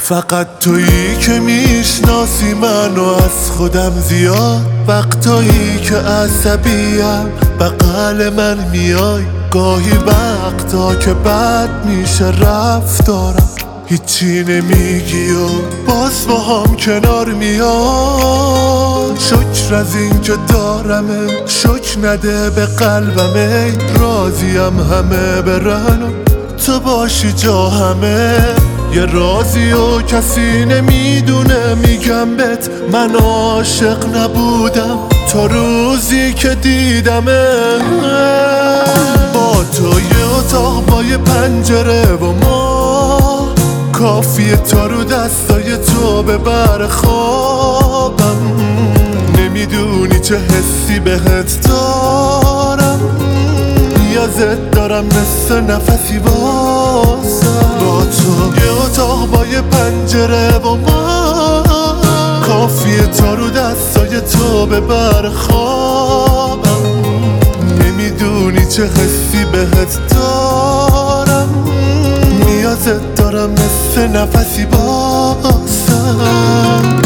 فقط تویی که میشناسی منو از خودم زیاد. وقتایی که عصبیم بغل من میای، گاهی وقتا که بد میشه رفتارم هیچی نمیگی و باز با هم کنار میاد. شکر از این که دارمه، شکر نده به قلبمه. راضیم همه برن و تو باشی جا همه. یه رازی و کسی نمیدونه میگم بهت من عاشق نبودم تا روزی که دیدمه. با تو یه اتاق با یه پنجره و ما، کافیه تا رو دستای تو ببر خوابم. نمیدونی چه حسی بهت دارم، نیازت دارم مثل نفسی واسم. با تو یه اتاق با یه پنجره و ما، کافیه تا رو دستای تو ببر خوابم. نمیدونی چه حسی بهت دارم، نیازت دارم مثل نفسی واسم.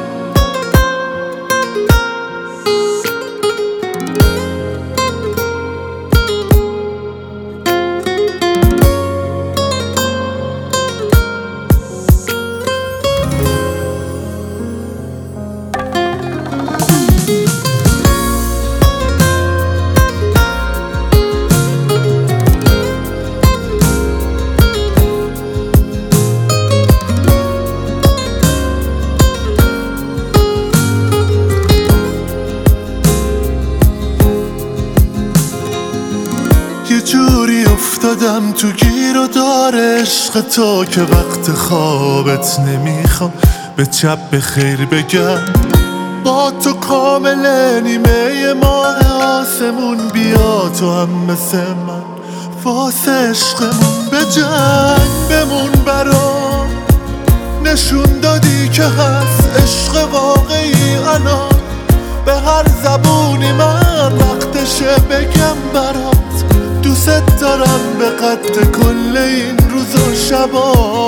یه جوری افتادم تو گیر و دار عشق تو که وقت خوابت نمیخوام به چپ به خیر بگم. با تو کامل نیمه ماه آسمون بیا، تو هم مثل من واسه عشقمون به جنگ بمون برام. نشون دادی که هست عشق واقعی الان، به هر زبونی من وقتشه بگم برات. دوست دارم به قد کل این روز و شبا.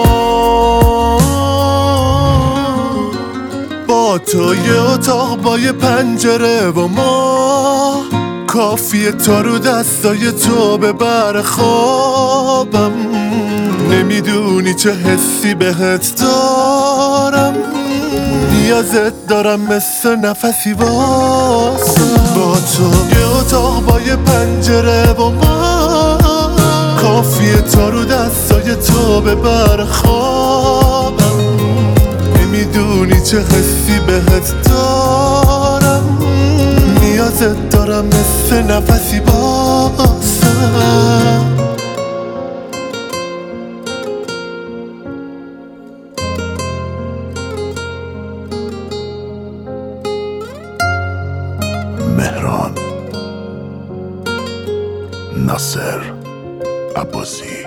با تو یه اتاق با یه پنجره و ما، کافیه تا رو دستای تو ببر خوابم. نمیدونی چه حسی بهت دارم، نیازت دارم مثل نفسی واسم. با تو یه اتاق با یه پنجره و ما، کافیه تا رو دستای تو ببر خوابم. نمیدونی چه حسی بهت دارم، نیازت دارم مثل نفسی واسم. مهران ناصر عباسی.